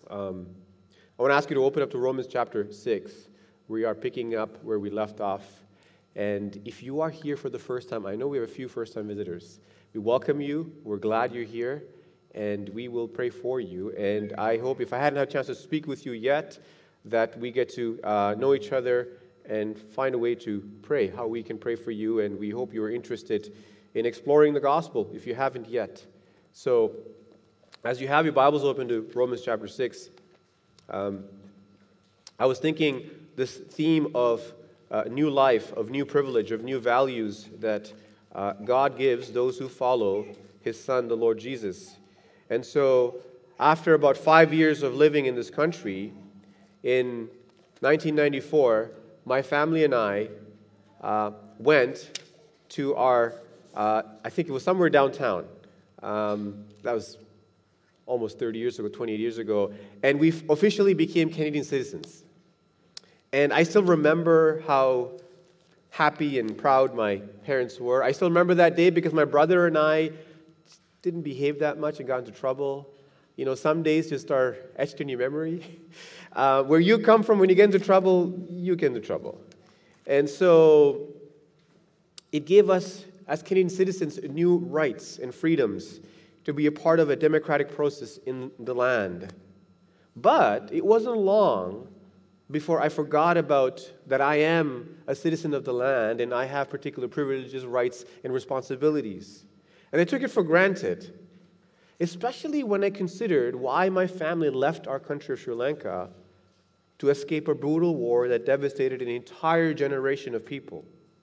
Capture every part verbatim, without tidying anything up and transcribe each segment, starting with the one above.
Um, I want to ask you to open up to Romans chapter six. We are picking up where we left off. And if you are here for the first time, I know we have a few first-time visitors. We welcome you. We're glad you're here. And we will pray for you. And I hope, if I hadn't had a chance to speak with you yet, that we get to uh, know each other and find a way to pray, how we can pray for you. And we hope you're interested in exploring the gospel, if you haven't yet. So, as you have your Bibles open to Romans chapter six, um, I was thinking this theme of uh, new life, of new privilege, of new values that uh, God gives those who follow His Son, the Lord Jesus. And so, after about five years of living in this country, in nineteen ninety-four, my family and I uh, went to our, uh, I think it was somewhere downtown. Um, that was almost thirty years ago, twenty-eight years ago, and we officially became Canadian citizens. And I still remember how happy and proud my parents were. I still remember that day because my brother and I didn't behave that much and got into trouble. You know, some days just are etched in your memory. Uh, where you come from, when you get into trouble, you get into trouble. And so it gave us, as Canadian citizens, new rights and freedoms to be a part of a democratic process in the land. But it wasn't long before I forgot about that I am a citizen of the land and I have particular privileges, rights, and responsibilities. And I took it for granted, especially when I considered why my family left our country of Sri Lanka to escape a brutal war that devastated an entire generation of people.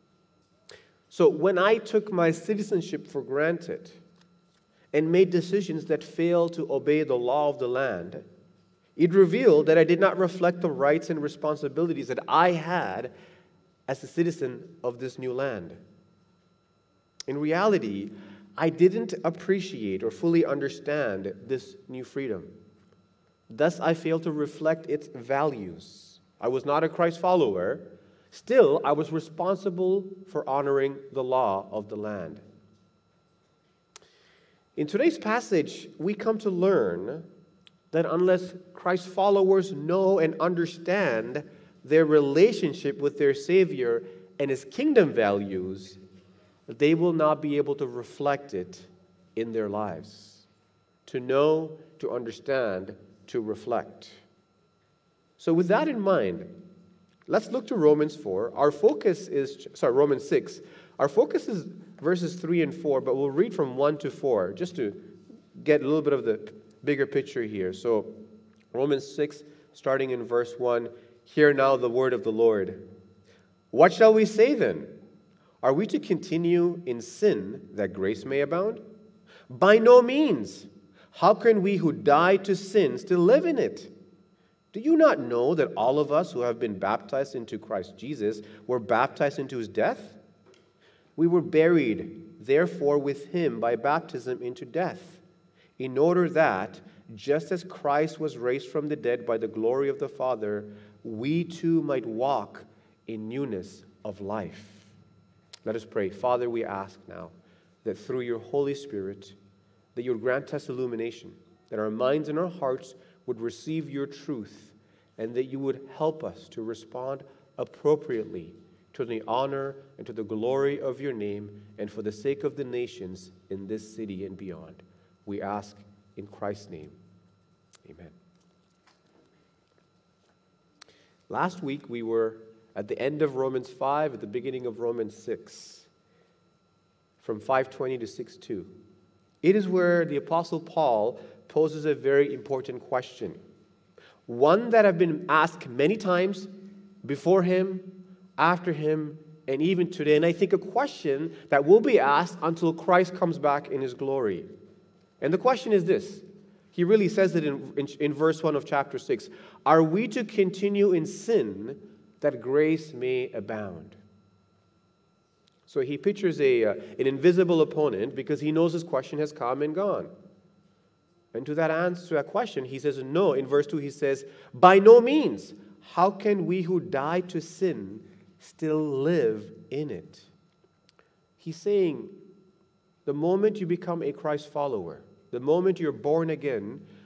So when I took my citizenship for granted and made decisions that failed to obey the law of the land, it revealed that I did not reflect the rights and responsibilities that I had as a citizen of this new land. In reality, I didn't appreciate or fully understand this new freedom. Thus, I failed to reflect its values. I was not a Christ follower. Still, I was responsible for honoring the law of the land. In today's passage, we come to learn that unless Christ followers know and understand their relationship with their Savior and His kingdom values, they will not be able to reflect it in their lives. To know, to understand, to reflect. So with that in mind, let's look to Romans four. Our focus is, sorry, Romans six. Our focus is verses three and four, but we'll read from one to four just to get a little bit of the bigger picture here. So Romans six, starting in verse one, hear now the word of the Lord. What shall we say then? Are we to continue in sin that grace may abound? By no means. How can we who died to sin still live in it? Do you not know that all of us who have been baptized into Christ Jesus were baptized into His death? We were buried, therefore, with Him by baptism into death, in order that, just as Christ was raised from the dead by the glory of the Father, we too might walk in newness of life. Let us pray. Father, we ask now that through your Holy Spirit, that you would grant us illumination, that our minds and our hearts would receive your truth, and that you would help us to respond appropriately to the honor and to the glory of your name, and for the sake of the nations in this city and beyond. We ask in Christ's name. Amen. Last week we were at the end of Romans five, at the beginning of Romans six, from five twenty to six two. It is where the Apostle Paul poses a very important question, one that have been asked many times before him, after him, and even today. And I think a question that will be asked until Christ comes back in His glory. And the question is this. He really says it in, in, in verse one of chapter six. Are we to continue in sin that grace may abound? So he pictures a, uh, an invisible opponent because he knows his question has come and gone. And to that answer, to that question, he says no. In verse two, he says, by no means. How can we who died to sin still live in it? He's saying, the moment you become a Christ follower, the moment you're born again,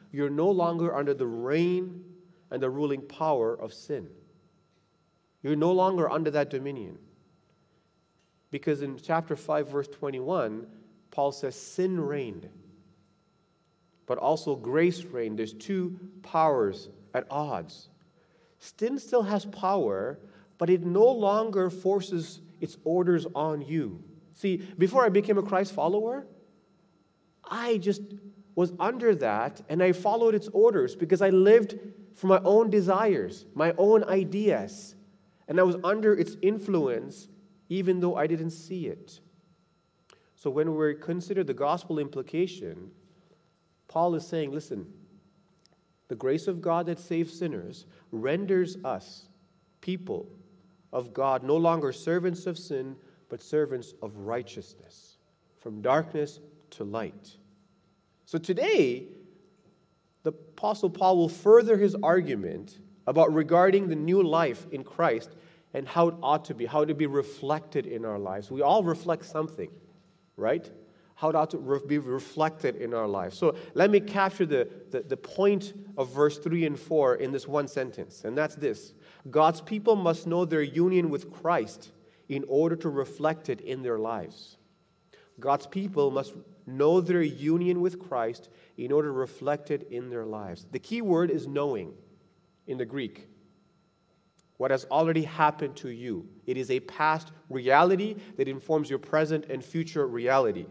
you're no longer under the reign and the ruling power of sin. You're no longer under that dominion. Because in chapter five, verse twenty-one, Paul says sin reigned, but also grace reigned. There's two powers at odds. Sin still has power, but it no longer forces its orders on you. See, before I became a Christ follower, I just was under that, and I followed its orders because I lived for my own desires, my own ideas, and I was under its influence even though I didn't see it. So when we consider the gospel implication, Paul is saying, listen, the grace of God that saves sinners renders us, people of God, no longer servants of sin, but servants of righteousness, from darkness to light. So today, the Apostle Paul will further his argument about regarding the new life in Christ and how it ought to be, how to be reflected in our lives. We all reflect something, right? How it ought to re- be reflected in our lives. So let me capture the, the, the point of verse three and four in this one sentence, and that's this. God's people must know their union with Christ in order to reflect it in their lives. God's people must know their union with Christ in order to reflect it in their lives. The key word is knowing in the Greek. What has already happened to you. It is a past reality that informs your present and future reality.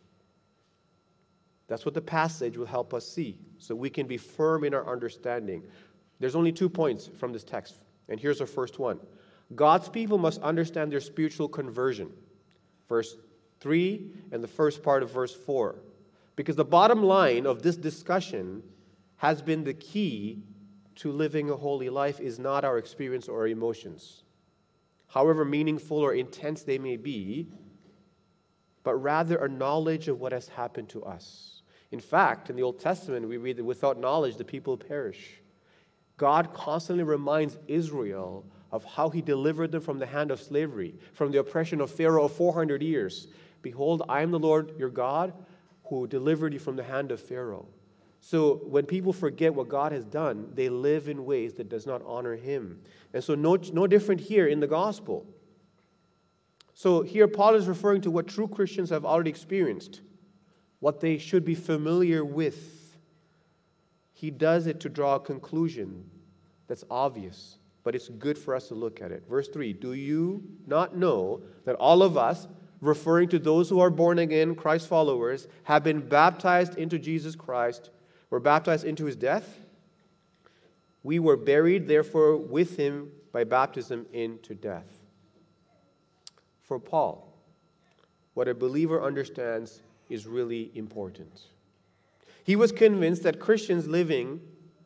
That's what the passage will help us see, so we can be firm in our understanding. There's only two points from this text, and here's our first one. God's people must understand their spiritual conversion. Verse three and the first part of verse four. Because the bottom line of this discussion has been the key to living a holy life is not our experience or emotions, however meaningful or intense they may be, but rather a knowledge of what has happened to us. In fact, in the Old Testament, we read that without knowledge, the people perish. God constantly reminds Israel of how he delivered them from the hand of slavery, from the oppression of Pharaoh of four hundred years. Behold, I am the Lord your God who delivered you from the hand of Pharaoh. So when people forget what God has done, they live in ways that does not honor him. And so no, no different here in the gospel. So here Paul is referring to what true Christians have already experienced, what they should be familiar with. He does it to draw a conclusion that's obvious, but it's good for us to look at it. Verse three, do you not know that all of us, referring to those who are born again, Christ followers, have been baptized into Jesus Christ, were baptized into his death? We were buried, therefore, with him by baptism into death. For Paul, what a believer understands is really important. He was convinced that Christians living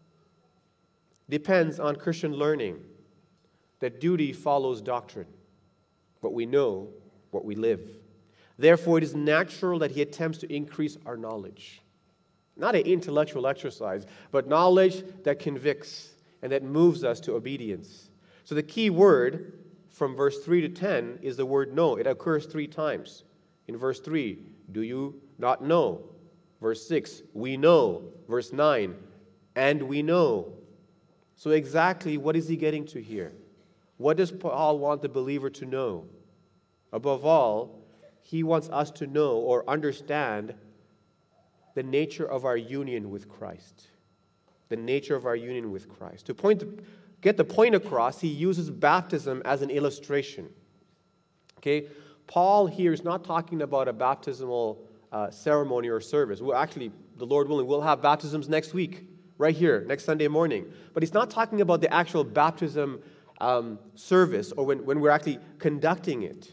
depends on Christian learning, that duty follows doctrine, but we know what we live. Therefore, it is natural that he attempts to increase our knowledge. Not an intellectual exercise, but knowledge that convicts and that moves us to obedience. So the key word from verse three to ten is the word know. It occurs three times. In verse three, do you not know? Verse six, we know. Verse nine, and we know. So exactly what is he getting to here? What does Paul want the believer to know? Above all, he wants us to know or understand the nature of our union with Christ. The nature of our union with Christ. To point, to get the point across, he uses baptism as an illustration. Okay, Paul here is not talking about a baptismal uh, ceremony or service. Well, actually, the Lord willing, we'll have baptisms next week, right here, next Sunday morning. But he's not talking about the actual baptism um, service or when, when we're actually conducting it.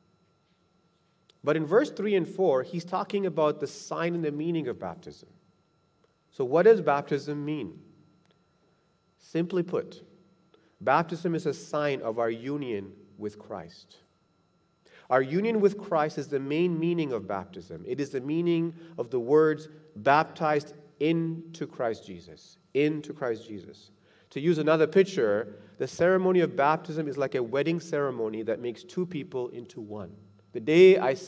But in verse three and four, he's talking about the sign and the meaning of baptism. So what does baptism mean? Simply put, baptism is a sign of our union with Christ. Our union with Christ is the main meaning of baptism. It is the meaning of the words baptized into Christ Jesus. Into Christ Jesus. To use another picture, the ceremony of baptism is like a wedding ceremony that makes two people into one. The day I said,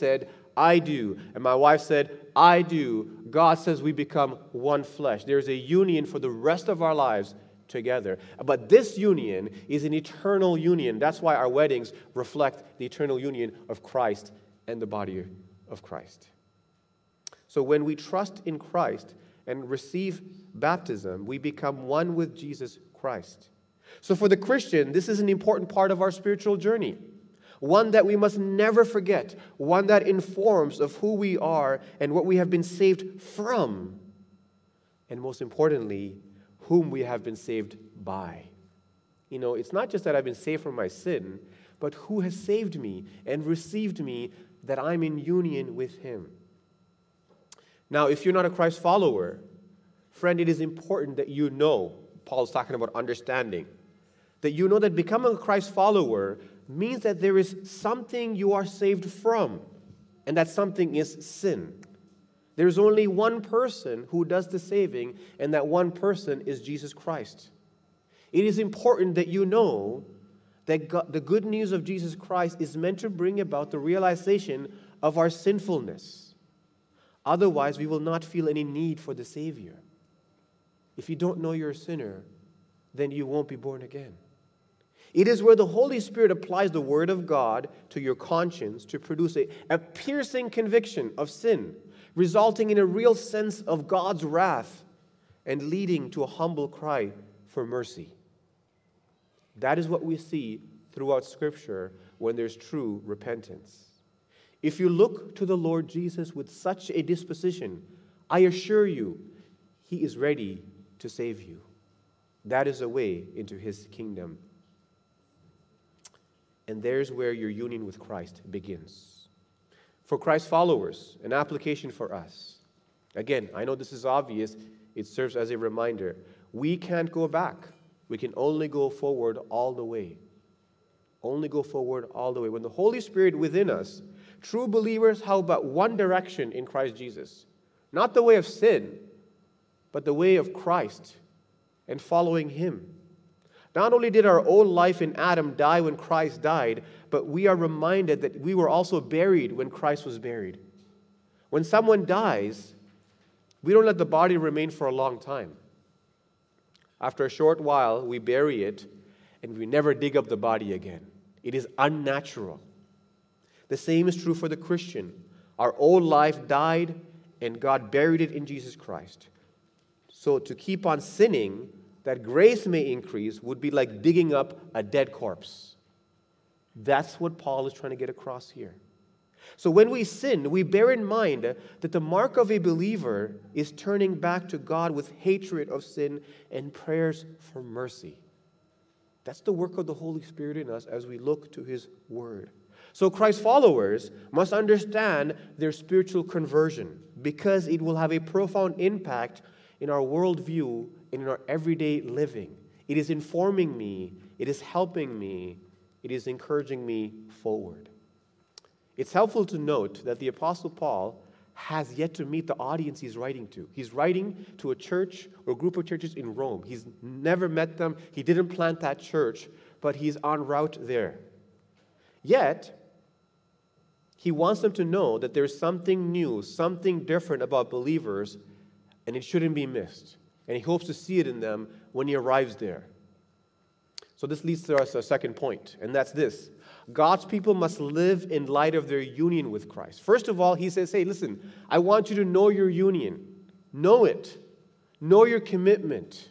I do. And my wife said, I do. God says we become one flesh. There's a union for the rest of our lives together. But this union is an eternal union. That's why our weddings reflect the eternal union of Christ and the body of Christ. So when we trust in Christ and receive baptism, we become one with Jesus Christ. So for the Christian, this is an important part of our spiritual journey. One that we must never forget. One that informs of who we are and what we have been saved from. And most importantly, whom we have been saved by. You know, it's not just that I've been saved from my sin, but who has saved me and received me that I'm in union with Him. Now, if you're not a Christ follower, friend, it is important that you know, Paul's talking about understanding, that you know that becoming a Christ follower means that there is something you are saved from, and that something is sin. There's only one person who does the saving, and that one person is Jesus Christ. It is important that you know that God, the good news of Jesus Christ is meant to bring about the realization of our sinfulness. Otherwise, we will not feel any need for the Savior. If you don't know you're a sinner, then you won't be born again. It is where the Holy Spirit applies the Word of God to your conscience to produce a, a piercing conviction of sin, resulting in a real sense of God's wrath and leading to a humble cry for mercy. That is what we see throughout Scripture when there's true repentance. If you look to the Lord Jesus with such a disposition, I assure you, He is ready to save you. That is a way into His kingdom. And there's where your union with Christ begins. For Christ followers, an application for us. Again, I know this is obvious. It serves as a reminder. We can't go back. We can only go forward all the way. Only go forward all the way. When the Holy Spirit within us, true believers have but one direction in Christ Jesus. Not the way of sin, but the way of Christ and following Him. Not only did our old life in Adam die when Christ died, but we are reminded that we were also buried when Christ was buried. When someone dies, we don't let the body remain for a long time. After a short while, we bury it, and we never dig up the body again. It is unnatural. The same is true for the Christian. Our old life died, and God buried it in Jesus Christ. So to keep on sinning, that grace may increase, would be like digging up a dead corpse. That's what Paul is trying to get across here. So when we sin, we bear in mind that the mark of a believer is turning back to God with hatred of sin and prayers for mercy. That's the work of the Holy Spirit in us as we look to His Word. So Christ followers must understand their spiritual conversion because it will have a profound impact in our worldview and in our everyday living. It is informing me, it is helping me, it is encouraging me forward. It's helpful to note that the Apostle Paul has yet to meet the audience he's writing to. He's writing to a church or a group of churches in Rome. He's never met them. He didn't plant that church, but he's en route there. Yet, he wants them to know that there's something new, something different about believers, and it shouldn't be missed. And he hopes to see it in them when he arrives there. So this leads to us a second point, and that's this. God's people must live in light of their union with Christ. First of all, he says, hey, listen, I want you to know your union. Know it. Know your commitment.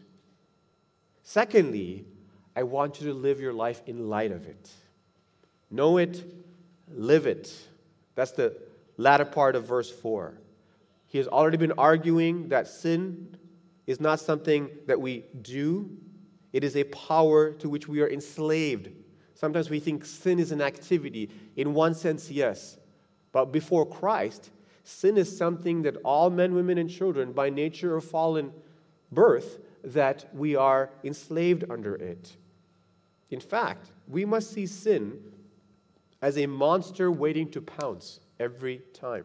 Secondly, I want you to live your life in light of it. Know it, live it. That's the latter part of verse four. He has already been arguing that sin is not something that we do. It is a power to which we are enslaved. Sometimes we think sin is an activity. In one sense, yes. But before Christ, sin is something that all men, women, and children, by nature of fallen birth, that we are enslaved under it. In fact, we must see sin as a monster waiting to pounce every time.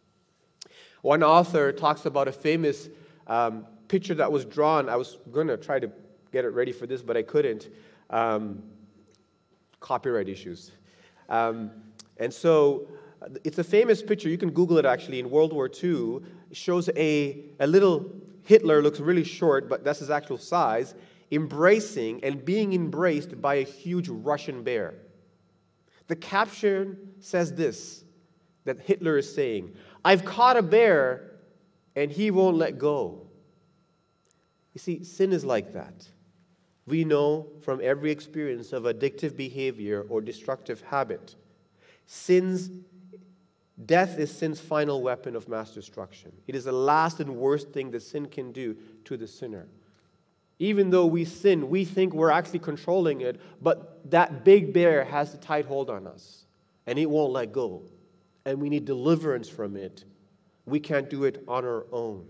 One author talks about a famous um, picture that was drawn. I was going to try to get it ready for this, but I couldn't. Um, copyright issues. Um, and so It's a famous picture. You can Google it actually. In World War Two, it shows a, a little Hitler, looks really short, but that's his actual size, embracing and being embraced by a huge Russian bear. The caption says this, that Hitler is saying, "I've caught a bear and he won't let go." You see, sin is like that. We know from every experience of addictive behavior or destructive habit, sin's death is sin's final weapon of mass destruction. It is the last and worst thing that sin can do to the sinner. Even though we sin, we think we're actually controlling it, but that big bear has a tight hold on us, and it won't let go. And we need deliverance from it. We can't do it on our own.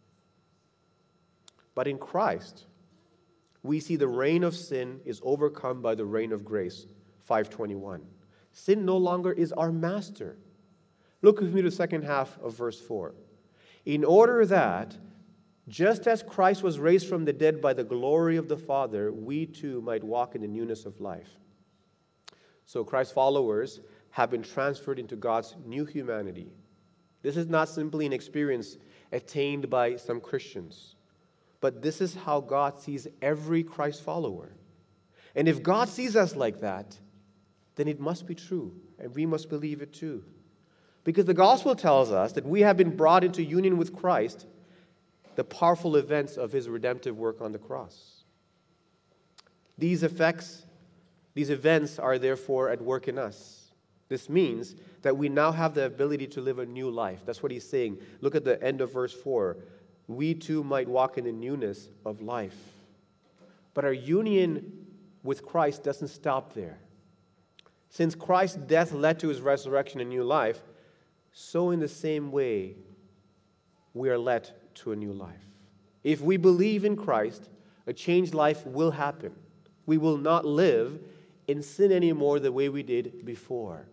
But in Christ, we see the reign of sin is overcome by the reign of grace, five twenty-one. Sin no longer is our master. Look with me to the second half of verse four. In order that, just as Christ was raised from the dead by the glory of the Father, we too might walk in the newness of life. So Christ's followers have been transferred into God's new humanity. This is not simply an experience attained by some Christians, but this is how God sees every Christ follower. And if God sees us like that, then it must be true, and we must believe it too. Because the gospel tells us that we have been brought into union with Christ, the powerful events of his redemptive work on the cross. These effects, these events are therefore at work in us. This means that we now have the ability to live a new life. That's what he's saying. Look at the end of verse four. We too might walk in the newness of life. But our union with Christ doesn't stop there. Since Christ's death led to his resurrection and new life, so in the same way, we are led to a new life. If we believe in Christ, a changed life will happen. We will not live in sin anymore the way we did before.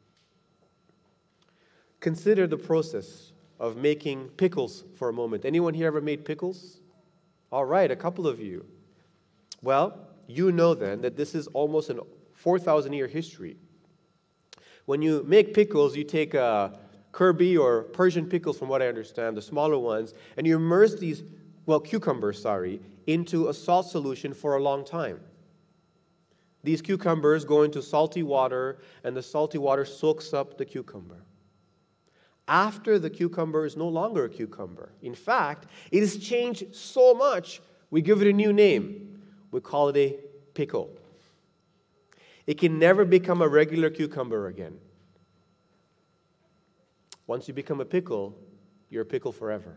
Consider the process of making pickles for a moment. Anyone here ever made pickles? All right, a couple of you. Well, you know then that this is almost a four thousand year history. When you make pickles, you take a Kirby or Persian pickles, from what I understand, the smaller ones, and you immerse these, well, cucumbers, sorry, into a salt solution for a long time. These cucumbers go into salty water, and the salty water soaks up the cucumber. After the cucumber is no longer a cucumber. In fact, it has changed so much, we give it a new name. We call it a pickle. It can never become a regular cucumber again. Once you become a pickle, you're a pickle forever.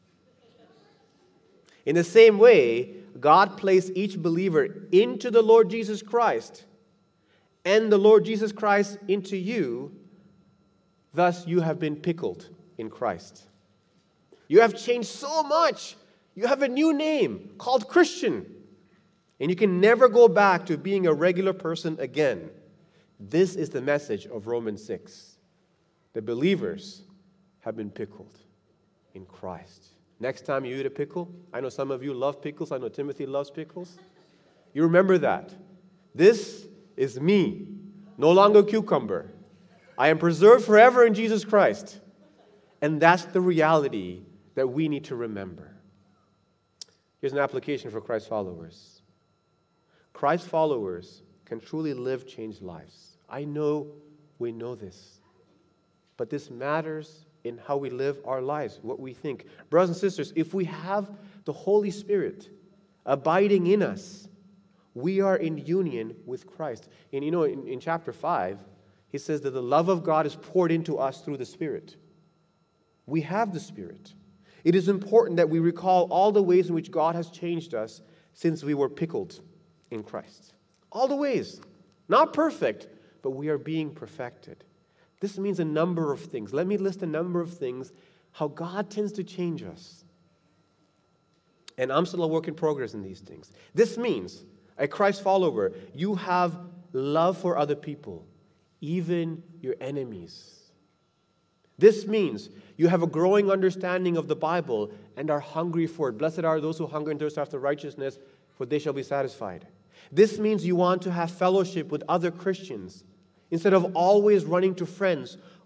In the same way, God placed each believer into the Lord Jesus Christ, and the Lord Jesus Christ into you. Thus, you have been pickled in Christ. You have changed so much. You have a new name called Christian. And you can never go back to being a regular person again. This is the message of Romans six. The believers have been pickled in Christ. Next time you eat a pickle, I know some of you love pickles. I know Timothy loves pickles. You remember that. This is me, no longer a cucumber. I am preserved forever in Jesus Christ. And that's the reality that we need to remember. Here's an application for Christ followers. Christ followers can truly live changed lives. I know we know this. But this matters in how we live our lives, what we think. Brothers and sisters, if we have the Holy Spirit abiding in us, we are in union with Christ. And you know, in, in chapter five, he says that the love of God is poured into us through the Spirit. We have the Spirit. It is important that we recall all the ways in which God has changed us since we were pickled in Christ. All the ways. Not perfect, but we are being perfected. This means a number of things. Let me list a number of things, how God tends to change us. And I'm still a work in progress in these things. This means, a Christ follower, you have love for other people, even your enemies. This means you have a growing understanding of the Bible and are hungry for it. Blessed are those who hunger and thirst after righteousness, for they shall be satisfied. This means you want to have fellowship with other Christians, instead of always running to friends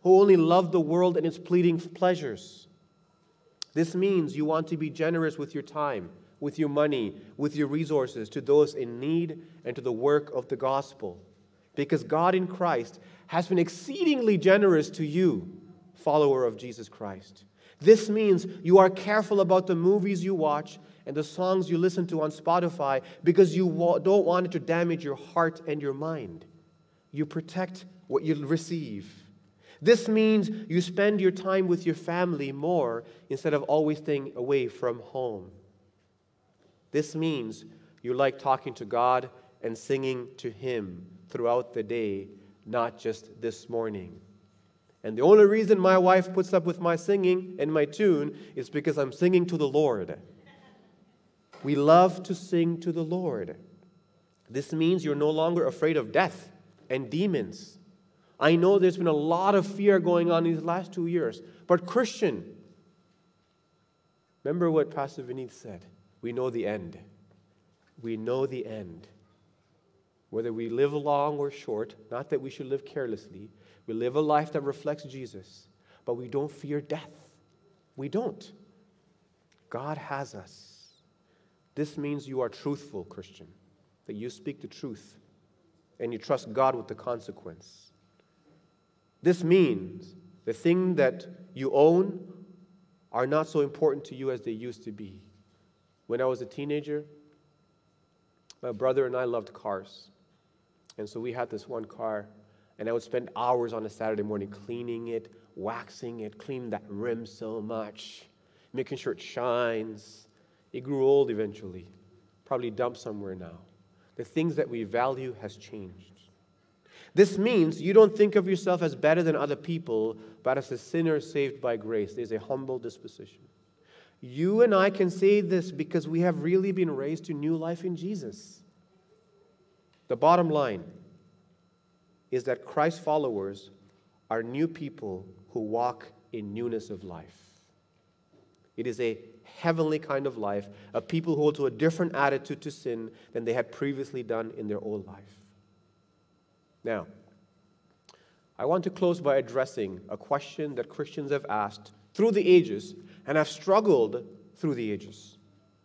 who only love the world and its fleeting pleasures. This means you want to be generous with your time, with your money, with your resources to those in need and to the work of the gospel. Because God in Christ has been exceedingly generous to you, follower of Jesus Christ. This means you are careful about the movies you watch and the songs you listen to on Spotify because you don't want it to damage your heart and your mind. You protect what you receive. This means you spend your time with your family more instead of always staying away from home. This means you like talking to God and singing to Him throughout the day, not just this morning. And the only reason my wife puts up with my singing and my tune is because I'm singing to the Lord. We love to sing to the Lord. This means you're no longer afraid of death and demons. I know there's been a lot of fear going on these last two years. But Christian, remember what Pastor Vineet said. We know the end. We know the end. Whether we live long or short, not that we should live carelessly, we live a life that reflects Jesus, but we don't fear death. We don't. God has us. This means you are truthful, Christian, that you speak the truth and you trust God with the consequence. This means the things that you own are not so important to you as they used to be. When I was a teenager, my brother and I loved cars. And so we had this one car, and I would spend hours on a Saturday morning cleaning it, waxing it, cleaning that rim so much, making sure it shines. It grew old eventually, probably dumped somewhere now. The things that we value has changed. This means you don't think of yourself as better than other people, but as a sinner saved by grace. There's a humble disposition. You and I can say this because we have really been raised to new life in Jesus. The bottom line is that Christ followers are new people who walk in newness of life. It is a heavenly kind of life, a people who hold to a different attitude to sin than they had previously done in their old life. Now, I want to close by addressing a question that Christians have asked through the ages and have struggled through the ages.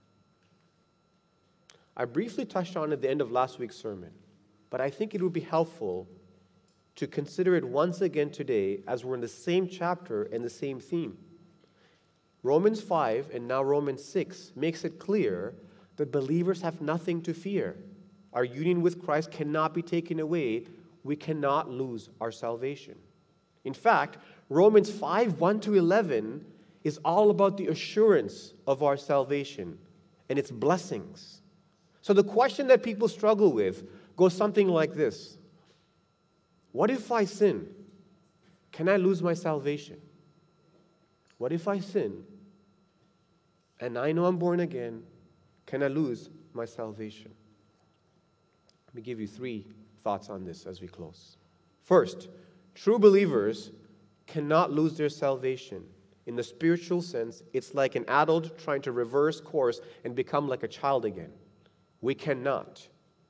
I briefly touched on it at the end of last week's sermon, but I think it would be helpful to consider it once again today as we're in the same chapter and the same theme. Romans five and now Romans six makes it clear that believers have nothing to fear. Our union with Christ cannot be taken away. We cannot lose our salvation. In fact, Romans five, one to eleven is all about the assurance of our salvation and its blessings. So the question that people struggle with goes something like this. What if I sin? Can I lose my salvation? What if I sin and I know I'm born again? Can I lose my salvation? Let me give you three thoughts on this as we close. First, true believers cannot lose their salvation. In the spiritual sense, it's like an adult trying to reverse course and become like a child again. We cannot.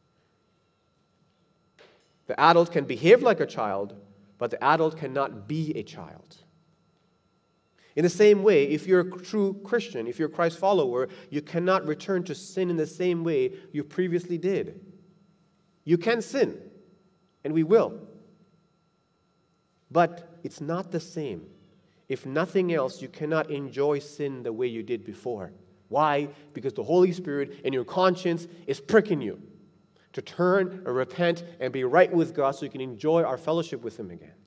The adult can behave like a child, but the adult cannot be a child. In the same way, if you're a true Christian, if you're a Christ follower, you cannot return to sin in the same way you previously did. You can sin, and we will. But it's not the same. If nothing else, you cannot enjoy sin the way you did before. Why? Because the Holy Spirit in your conscience is pricking you to turn and repent and be right with God so you can enjoy our fellowship with Him again.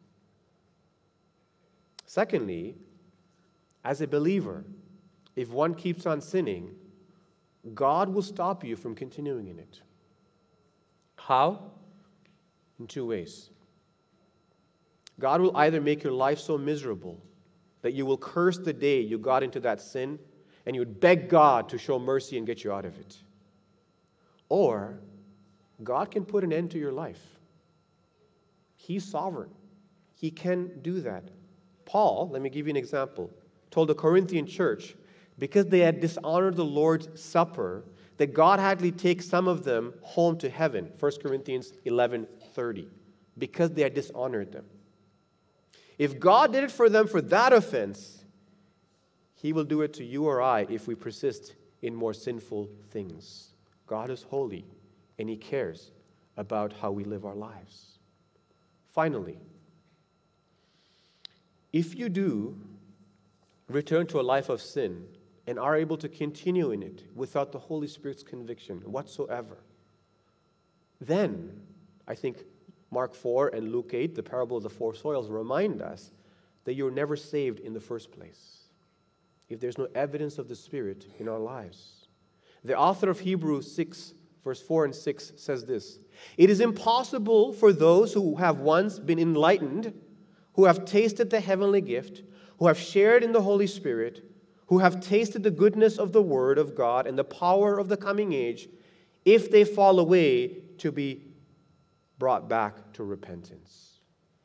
Secondly, as a believer, if one keeps on sinning, God will stop you from continuing in it. How? In two ways. God will either make your life so miserable that you will curse the day you got into that sin and you would beg God to show mercy and get you out of it. Or God can put an end to your life. He's sovereign. He can do that. Paul, let me give you an example, told the Corinthian church, because they had dishonored the Lord's Supper, that God had to take some of them home to heaven. First Corinthians eleven thirty. Because they had dishonored them. If God did it for them for that offense, He will do it to you or I if we persist in more sinful things. God is holy, and He cares about how we live our lives. Finally, if you do return to a life of sin and are able to continue in it without the Holy Spirit's conviction whatsoever, then I think Mark four and Luke eight, the parable of the four soils, remind us that you're never saved in the first place if there's no evidence of the Spirit in our lives. The author of Hebrews six, verse four and six says this: "It is impossible for those who have once been enlightened, who have tasted the heavenly gift, who have shared in the Holy Spirit, who have tasted the goodness of the Word of God and the power of the coming age, if they fall away, to be brought back to repentance."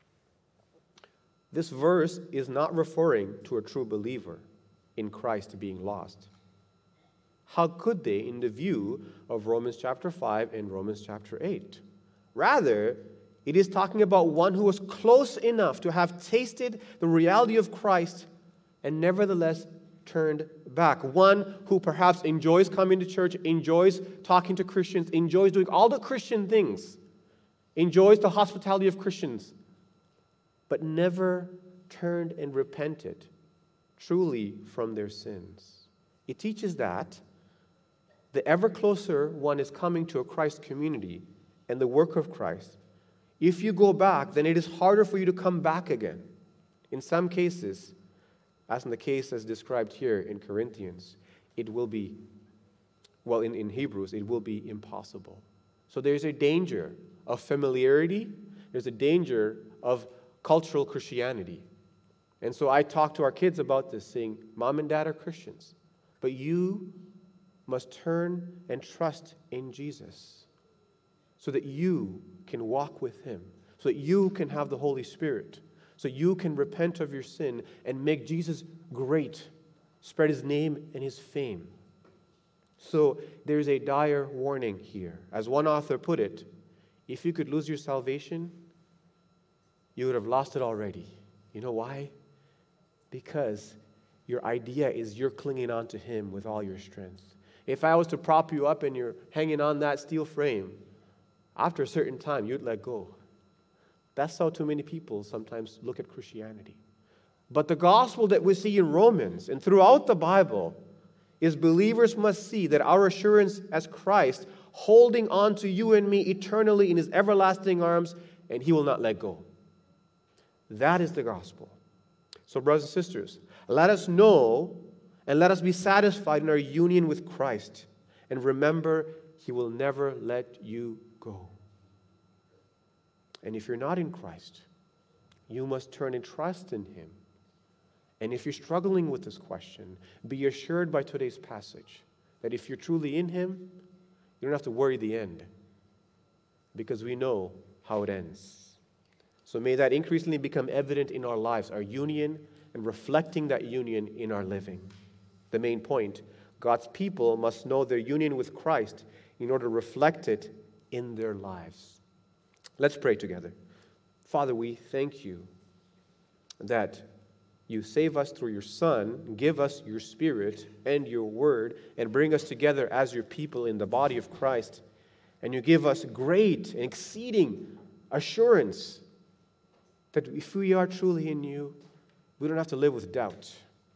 This verse is not referring to a true believer in Christ being lost. How could they, in the view of Romans chapter five and Romans chapter eight? Rather, it is talking about one who was close enough to have tasted the reality of Christ and nevertheless turned back. One who perhaps enjoys coming to church, enjoys talking to Christians, enjoys doing all the Christian things, enjoys the hospitality of Christians, but never turned and repented truly from their sins. It teaches that the ever closer one is coming to a Christ community and the work of Christ, if you go back, then it is harder for you to come back again. In some cases, as in the case as described here in Corinthians, it will be, well, in, in Hebrews, it will be impossible. So there's a danger of familiarity. There's a danger of cultural Christianity. And so I talk to our kids about this, saying, Mom and Dad are Christians, but you must turn and trust in Jesus so that you can walk with Him, so that you can have the Holy Spirit, so you can repent of your sin and make Jesus great, spread His name and His fame. So there's a dire warning here. As one author put it, if you could lose your salvation, you would have lost it already. You know why? Because your idea is you're clinging on to Him with all your strength. If I was to prop you up and you're hanging on that steel frame, after a certain time, you'd let go. That's how too many people sometimes look at Christianity. But the gospel that we see in Romans and throughout the Bible is believers must see that our assurance as Christ, holding on to you and me eternally in His everlasting arms, and He will not let go. That is the gospel. So, brothers and sisters, let us know and let us be satisfied in our union with Christ. And remember, He will never let you go. And if you're not in Christ, you must turn and trust in Him. And if you're struggling with this question, be assured by today's passage that if you're truly in Him, you don't have to worry the end, because we know how it ends. So may that increasingly become evident in our lives, our union, and reflecting that union in our living. The main point, God's people must know their union with Christ in order to reflect it in their lives. Let's pray together. Father, we thank You that You save us through Your Son, give us Your Spirit and Your Word, and bring us together as Your people in the body of Christ. And You give us great and exceeding assurance that if we are truly in You, we don't have to live with doubt.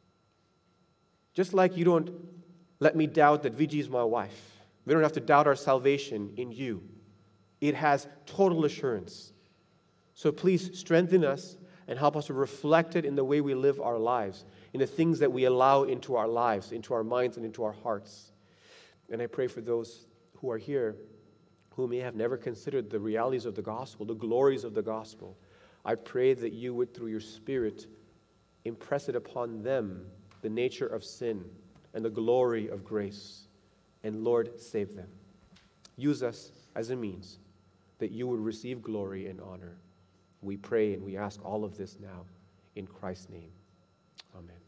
Just like You don't let me doubt that Viji is my wife. We don't have to doubt our salvation in You. It has total assurance. So please strengthen us and help us to reflect it in the way we live our lives, in the things that we allow into our lives, into our minds, and into our hearts. And I pray for those who are here who may have never considered the realities of the gospel, the glories of the gospel. I pray that You would, through Your Spirit, impress it upon them, the nature of sin and the glory of grace. And Lord, save them. Use us as a means that You would receive glory and honor. We pray and we ask all of this now in Christ's name. Amen.